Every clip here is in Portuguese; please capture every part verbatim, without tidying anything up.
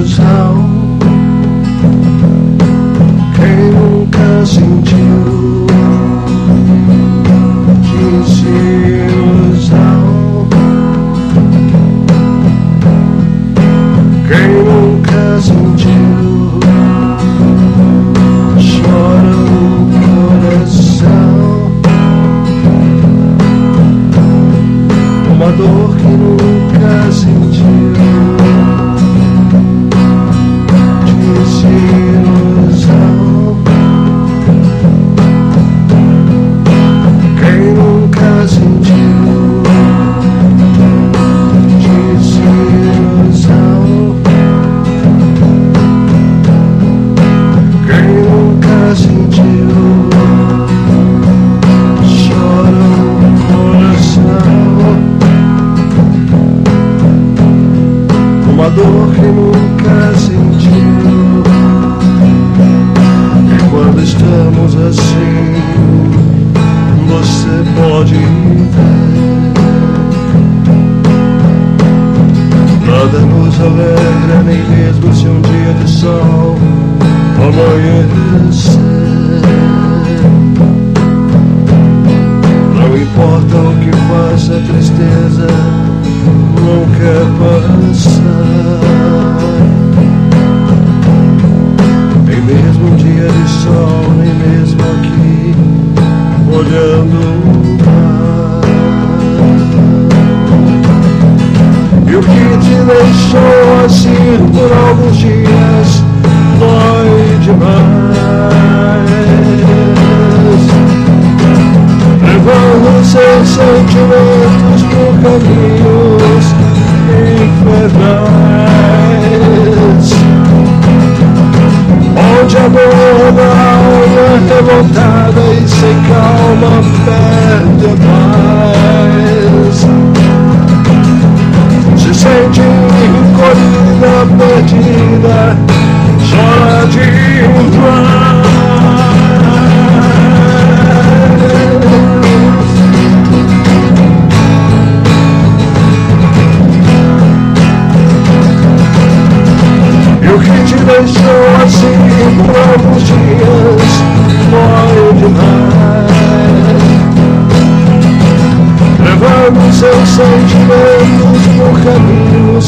ilusão. Quem nunca sentiu desilusão? Quem nunca sentiu chora no coração? Uma dor que nunca sentiu desilusão. Quem nunca sentiu desilusão? Quem nunca sentiu chora no coração? Uma dor que nunca sentiu. E quando estamos assim, você pode ver, nada nos alegra, nem mesmo se um dia de sol amanhecer. Não importa o que faça, a tristeza não quer passar. Nem mesmo um dia de sol, nem mesmo aqui olhando o mar. E o que te deixou assim por alguns dias dói demais, levando seus sentimentos por caminhos infernais, onde a dor da alma revoltada e sem calma perde a paz. Se sente encolhida, perdida, chora demais. E o que te deixou assim por alguns dias dói demais, levando seus sentimentos por caminhos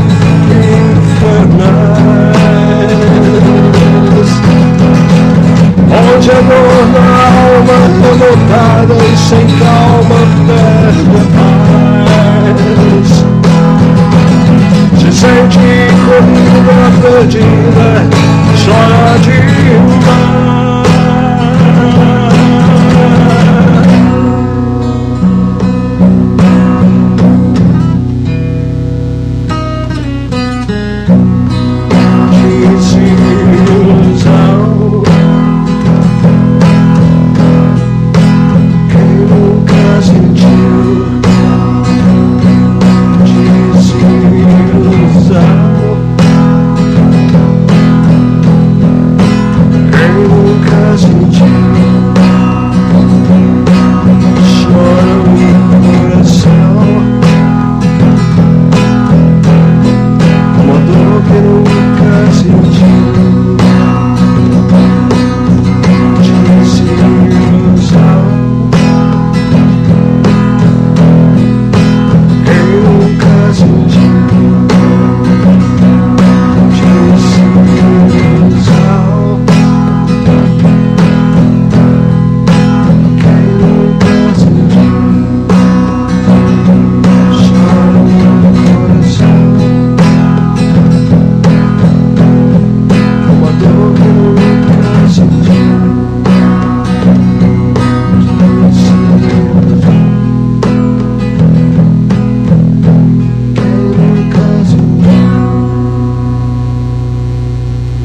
infernais, onde a dor na alma revoltada e sem calma perde a paz. Se sente encolhida, perdida, chora demais.